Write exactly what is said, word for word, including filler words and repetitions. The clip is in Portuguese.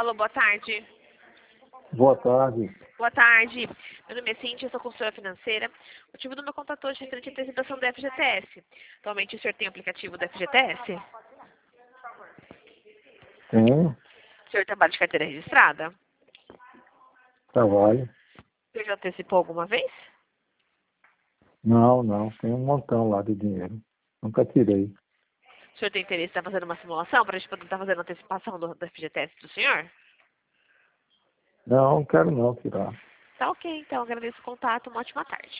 Alô, boa tarde. Boa tarde. Boa tarde. Meu nome é Cintia, eu sou consultora financeira. O motivo do meu contato hoje é referente à antecipação do F G T S. Atualmente o senhor tem o aplicativo do F G T S? Tenho, O senhor trabalha de carteira registrada? trabalho. O senhor já antecipou alguma vez? Não, não, tem um montão lá de dinheiro. Nunca tirei. O senhor tem interesse em estar fazendo uma simulação para a gente poder estar fazendo a antecipação do, do F G T S do senhor? Não, não quero não tirar. Tá ok, então agradeço o contato. Uma ótima tarde.